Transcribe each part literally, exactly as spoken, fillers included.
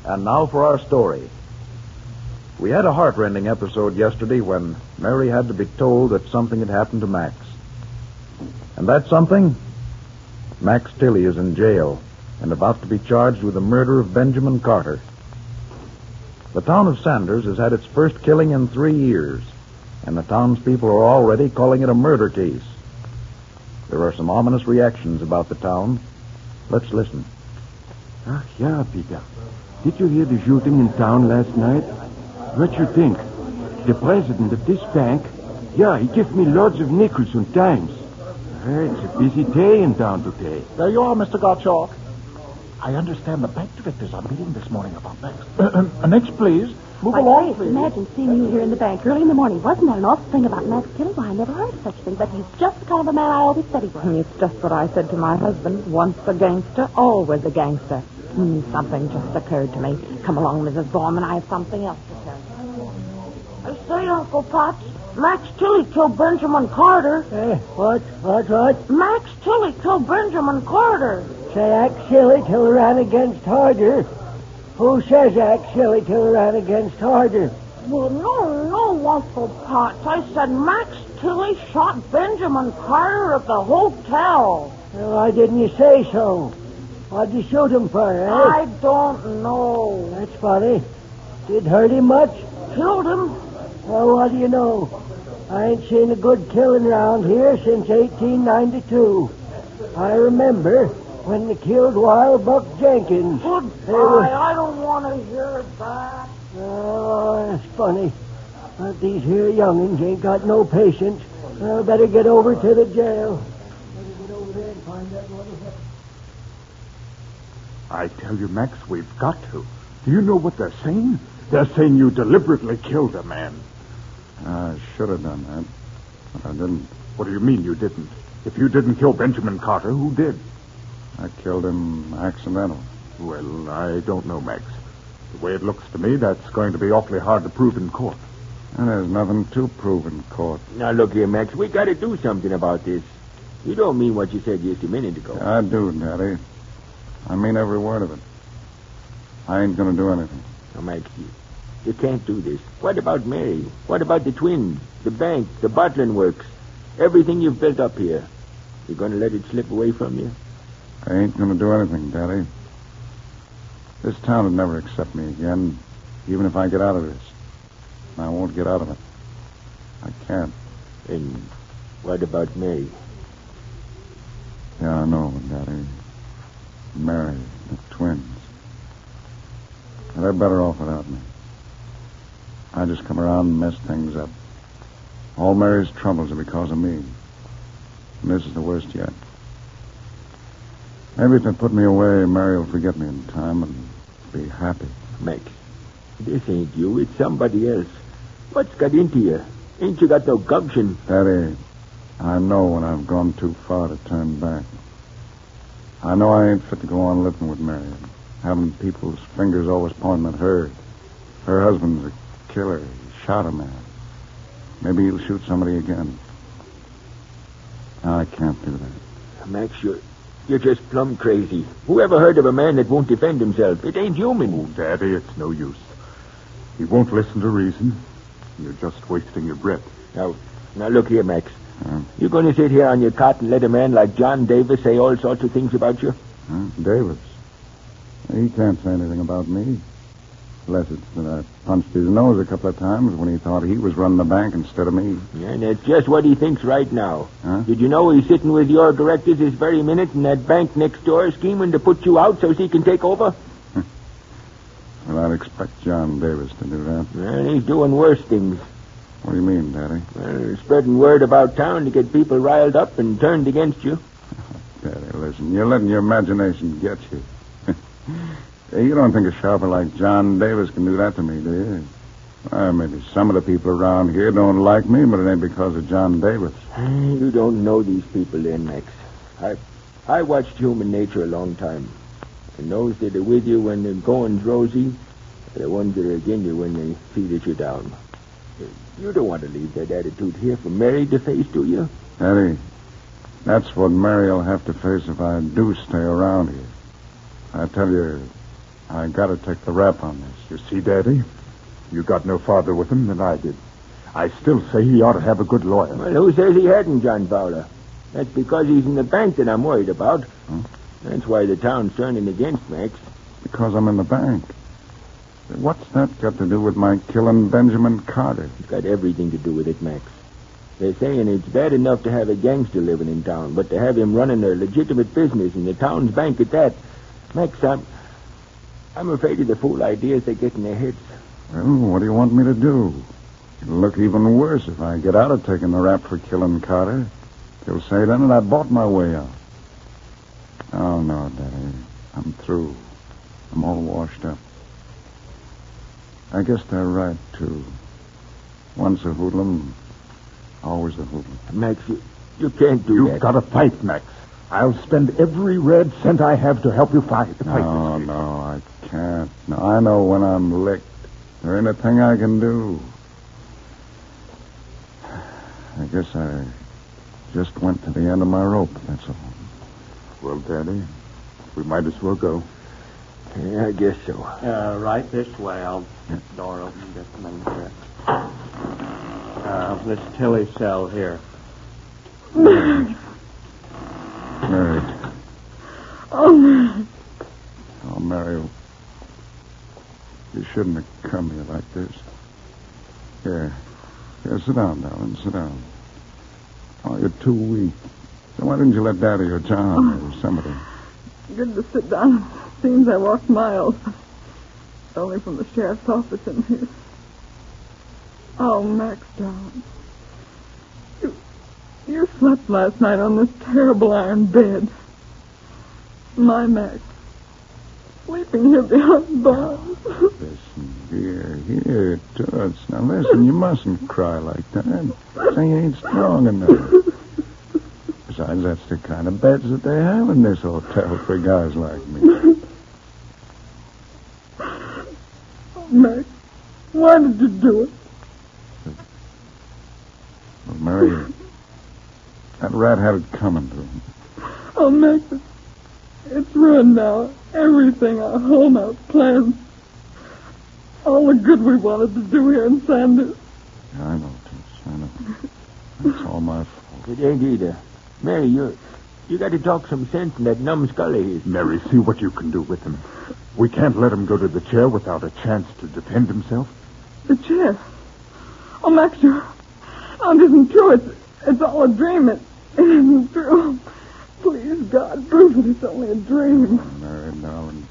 And now for our story. We had a heartrending episode yesterday when Mary had to be told that something had happened to Max. And that something? Max Tilley is in jail and about to be charged with the murder of Benjamin Carter. The town of Sanders has had its first killing in three years, and the townspeople are already calling it a murder case. There are some ominous reactions about the town. Let's listen. Ah, yeah, Peter. Did you hear the shooting in town last night? What you think? The president of this bank, yeah, he gave me loads of nickels and dimes. Uh, it's a busy day in town today. There you are, Mister Gottschalk. I understand the bank directors are meeting this morning about next. Uh, uh, next, please. Move Why, along, Grace, please. imagine seeing you here in the bank early in the morning. Wasn't that an awful thing about Max Tilley? Why, I never heard of such a thing, but he's just the kind of a man I always said he was. It's just what I said to my husband. Once a gangster, always a gangster. Hmm, something just occurred to me. Come along, Missus Gorman. I have something else to tell you. I say, Uncle Potts, Max Tilley killed Benjamin Carter. Eh, what? What, what? Max Tilley killed Benjamin Carter. Say, act silly till he ran against Harder. Who says act silly till he ran against Harder? Well, no, no, Uncle Potts. I said Max Tilley shot Benjamin Carter at the hotel. Well, why didn't you say so? What'd you shoot him for, eh? I don't know. That's funny. Did hurt him much? Killed him? Well, what do you know? I ain't seen a good killing round here since eighteen ninety-two. I remember when they killed Wild Buck Jenkins. Goodbye. was- I don't want to hear that. Oh, that's funny. But these here young'uns ain't got no patience. I better get over to the jail. Better get over there and find that little... I tell you, Max, we've got to. Do you know what they're saying? They're saying you deliberately killed a man. I should have done that, but I didn't. What do you mean you didn't? If you didn't kill Benjamin Carter, who did? I killed him accidentally. Well, I don't know, Max. The way it looks to me, that's going to be awfully hard to prove in court. And there's nothing to prove in court. Now, look here, Max. We got to do something about this. You don't mean what you said just a minute ago. I do, Daddy. I mean every word of it. I ain't going to do anything. Now, Max, you, you can't do this. What about Mary? What about the twins, the bank, the bottling works, everything you've built up here? You going to let it slip away from you? I ain't going to do anything, Daddy. This town would never accept me again, even if I get out of this. I won't get out of it. I can't. And what about Mary? Yeah, I know, Daddy. Mary, the twins. They're better off without me. I just come around and mess things up. All Mary's troubles are because of me. And this is the worst yet. Maybe if they put me away, Mary will forget me in time and be happy. Max, this ain't you. It's somebody else. What's got into you? Ain't you got no gumption? Daddy, I know when I've gone too far to turn back. I know I ain't fit to go on living with Mary, having people's fingers always pointing at her. Her husband's a killer. He shot a man. Maybe he'll shoot somebody again. I can't do that. Max, you're, you're just plumb crazy. Who ever heard of a man that won't defend himself? It ain't human. Oh, Daddy, it's no use. He won't listen to reason. You're just wasting your breath. Now, now look here, Max. Huh? You going to sit here on your cot and let a man like John Davis say all sorts of things about you? Huh? Davis. He can't say anything about me. Unless it's that I punched his nose a couple of times when he thought he was running the bank instead of me. Yeah, and that's just what he thinks right now. Huh? Did you know he's sitting with your directors this very minute in that bank next door scheming to put you out so he can take over? Well, I'd expect John Davis to do that. And he's doing worse things. What do you mean, Daddy? Well, spreading word about town to get people riled up and turned against you. Daddy, listen, you're letting your imagination get you. You don't think a sharper like John Davis can do that to me, do you? Well, maybe some of the people around here don't like me, but it ain't because of John Davis. You don't know these people then, Max. I I watched human nature a long time. And those that are with you when the going's rosy are the ones that are against you when they see that you're down. You don't want to leave that attitude here for Mary to face, do you? Daddy, that's what Mary'll have to face if I do stay around here. I tell you, I gotta take the rap on this. You see, Daddy? You got no farther with him than I did. I still say he ought to have a good lawyer. Well, who says he hadn't, John Fowler? That's because he's in the bank that I'm worried about. Huh? That's why the town's turning against Max. Because I'm in the bank. What's that got to do with my killing Benjamin Carter? It's got everything to do with it, Max. They're saying it's bad enough to have a gangster living in town, but to have him running a legitimate business in the town's bank at that. Max, I'm... I'm afraid of the fool ideas they get in their heads. Well, what do you want me to do? It'll look even worse if I get out of taking the rap for killing Carter. They'll say then that I bought my way out. Oh, no, Daddy. I'm through. I'm all washed up. I guess they're right, too. Once a hoodlum, always a hoodlum. Max, you, you can't do You've that. got to fight, Max. I'll spend every red cent I have to help you fight. fight No, no, I can't. No, I know when I'm licked. There ain't a thing I can do. I guess I just went to the end of my rope, that's all. Well, Daddy, we might as well go. Yeah, I guess so. Uh, right this way. I'll get the door open just a minute here. Uh, this Tilly cell here. Mary. Mary. Oh, Mary. Oh, Mary. You shouldn't have come here like this. Here. Here, sit down, darling. Sit down. Oh, you're too weak. So why didn't you let Daddy or John or somebody? Good to sit down. Seems I walked miles. Only from the sheriff's office in here. Oh, Max, darling. You, you slept last night on this terrible iron bed. My Max. Sleeping here behind bars. Listen, here, here, Toots. Now, listen, you mustn't cry like that. Say you ain't strong enough. Besides, that's the kind of beds that they have in this hotel for guys like me. Oh, Max, why did you do it? Well, Mary, that rat had it coming to him. Oh, Max, it's, it's ruined now. Everything, our home, our plans. All the good we wanted to do here in Sanders. Yeah, I know, Toots, I know. It's all my fault. It ain't either. Mary, you you got to talk some sense in that numbskull of his. Mary, see what you can do with him. We can't let him go to the chair without a chance to defend himself. The chair? Oh, Max, you're... Oh, it isn't true. It's, it's all a dream. It, it isn't true. Please, God, prove that it's only a dream. Mary, darling.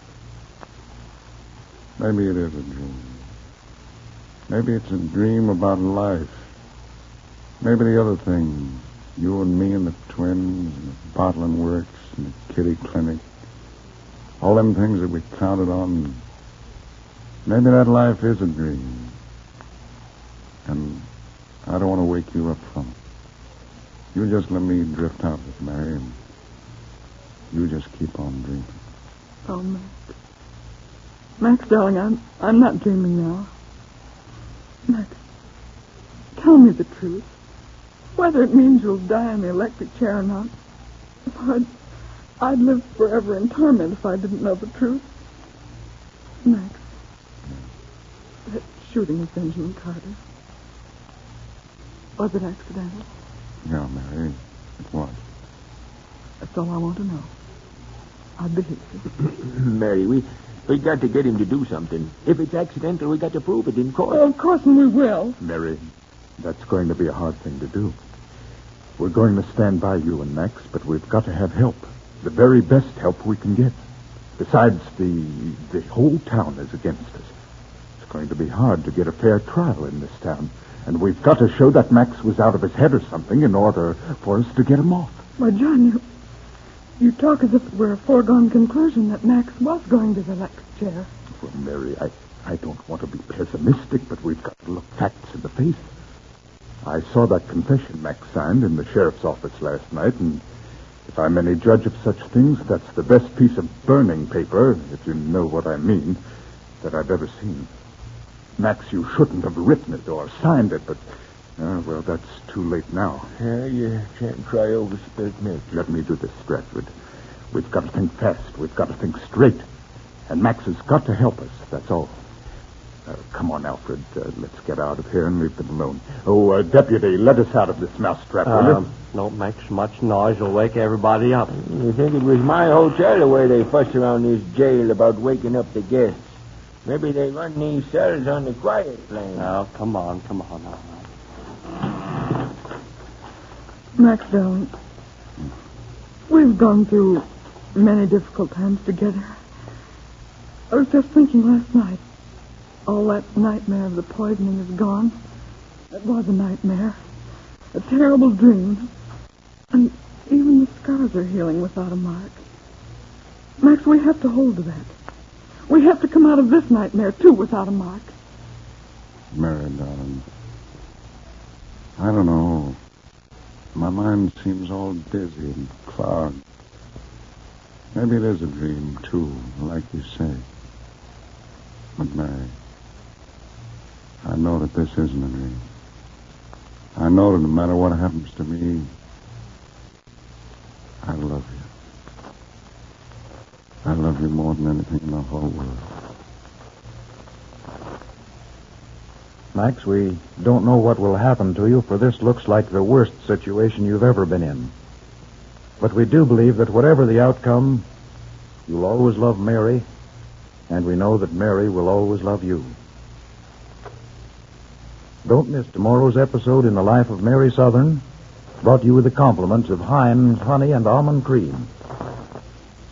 Maybe it is a dream. Maybe it's a dream about life. Maybe the other things. You and me and the twins, and the bottling works, and the kitty clinic. All them things that we counted on. Maybe that life is a dream. And I don't want to wake you up from it. You just let me drift out with Mary, and you just keep on dreaming. Oh, Max. Max, darling, I'm, I'm not dreaming now. Max, tell me the truth. Whether it means you'll die in the electric chair or not. I'd, I'd live forever in torment if I didn't know the truth. Max, that shooting of Benjamin Carter, was it accidental? Yeah, Mary, it was. That's all I want to know. I believe you. Mary, we we got to get him to do something. If it's accidental, we got to prove it in court. Well, of course, and we will. Mary, that's going to be a hard thing to do. We're going to stand by you and Max, but we've got to have help. The very best help we can get. Besides, the the whole town is against us. It's going to be hard to get a fair trial in this town. And we've got to show that Max was out of his head or something in order for us to get him off. Why, John, you, you talk as if it were a foregone conclusion that Max was going to the electric chair. Well, Mary, I, I don't want to be pessimistic, but we've got to look facts in the face. I saw that confession Max signed in the sheriff's office last night, and if I'm any judge of such things, that's the best piece of burning paper, if you know what I mean, that I've ever seen. Max, you shouldn't have written it or signed it, but, uh, well, that's too late now. Yeah, you can't cry over spilt milk. Let me do this, Stratford. We've got to think fast. We've got to think straight. And Max has got to help us, that's all. Uh, come on, Alfred. Uh, let's get out of here and leave them alone. Oh, uh, deputy, let us out of this mousetrap, will you? Um, don't make so much noise. You'll wake everybody up. You think it was my hotel the way they fuss around this jail about waking up the guests? Maybe they run these cells on the quiet plan. Now, come on, come on. All right. Max, darling, we've gone through many difficult times together. I was just thinking last night, all that nightmare of the poisoning is gone. It was a nightmare, a terrible dream, and even the scars are healing without a mark. Max, we have to hold to that. We have to come out of this nightmare, too, without a mark. Mary, darling, I don't know. My mind seems all dizzy and clogged. Maybe it is a dream, too, like you say. But, Mary, I know that this isn't a dream. I know that no matter what happens to me, I love you. I love you more than anything in the whole world. Max, we don't know what will happen to you, for this looks like the worst situation you've ever been in. But we do believe that whatever the outcome, you'll always love Mary, and we know that Mary will always love you. Don't miss tomorrow's episode in the life of Mary Southern, brought to you with the compliments of Heinz Honey and Almond Cream.